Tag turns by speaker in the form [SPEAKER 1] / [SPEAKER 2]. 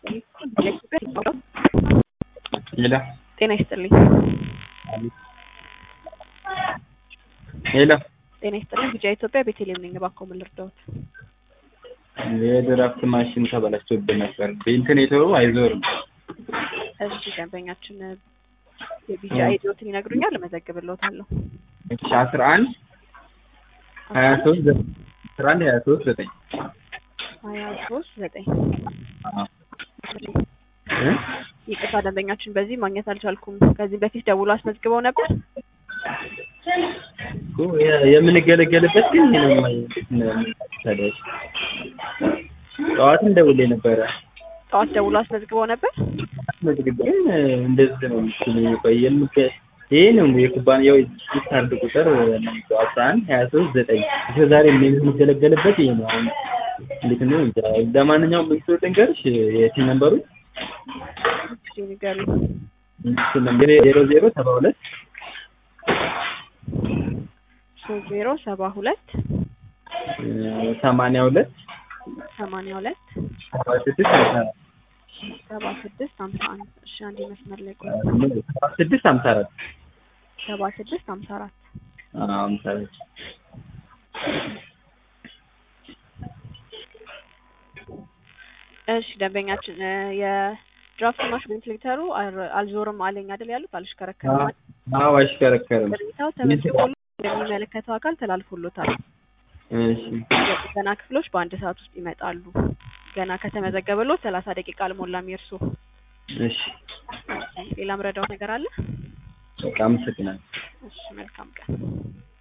[SPEAKER 1] ሄሎ
[SPEAKER 2] ጤና ይስጥልኝ።
[SPEAKER 1] ሄሎ
[SPEAKER 2] ጤና ይስጥልኝ። ቢጫ ኢትዮጵያ ቤተልሔም ነኝ። እባክዎ ምን ልርዳዎት?
[SPEAKER 1] የድራፍት ማሽን ተበላሽቶብን ነበር። በኢንተርኔቱ አይዞርም።
[SPEAKER 2] እሺ ደንበኛችን የቢጫ አይዲዎትን ይነግሩኛል፣ እመዘግብልዎታለሁ።
[SPEAKER 1] 11 23 11
[SPEAKER 2] 23 9
[SPEAKER 1] አዎ
[SPEAKER 2] ይቅርታ ደንበኛችን በዚህ ማግኘት አልቻልኩም። ከዚህ በፊት ደውሎ አስመዝግበው ነበር?
[SPEAKER 1] የምንገለገልበት ግን ይሄ ነው ማለት ጠዋትም ደውሌ ነበረ።
[SPEAKER 2] ጠዋት ደውሎ አስመዝግበው ነበር?
[SPEAKER 1] አስመዝግበን እንደዚህ ነው የሚቆየን። ይሄ ነው የኩባንያው ካርድ ቁጥር 11 23 9 እስከ ዛሬ የምንገለገልበት ይሄ ነው። አሁን እንዴት ነው ለማንኛውም ብትወጥ ልንገርሽ የቲን ነምበሩ
[SPEAKER 2] እሺ ንገሩኝ።
[SPEAKER 1] ነምበሩ 0072
[SPEAKER 2] 0072
[SPEAKER 1] 82
[SPEAKER 2] 7651 እሺ አንዴ መስመር ላይ ቆይ።
[SPEAKER 1] 7654
[SPEAKER 2] 7654
[SPEAKER 1] 54
[SPEAKER 2] እሺ ደንበኛችን የድራፍት ማሽን ቬንቲሌተሩ አልዞርም አለኝ አይደል ያሉት? አልሽከረከረም።
[SPEAKER 1] አዎ አልሽከረከረም።
[SPEAKER 2] ቅሬታው ተመዝግቦ የሚመለከተው አካል ተላልፎሎታል።
[SPEAKER 1] እሺ
[SPEAKER 2] የጥገና ክፍሎች በአንድ ሰዓት ውስጥ ይመጣሉ። ገና ከተመዘገበሎት 30 ደቂቃ አልሞላም የእርሱ።
[SPEAKER 1] እሺ
[SPEAKER 2] ሌላ ምረዳው ነገር አለ?
[SPEAKER 1] በጣም አመሰግናለሁ።
[SPEAKER 2] እሺ መልካም ቀን።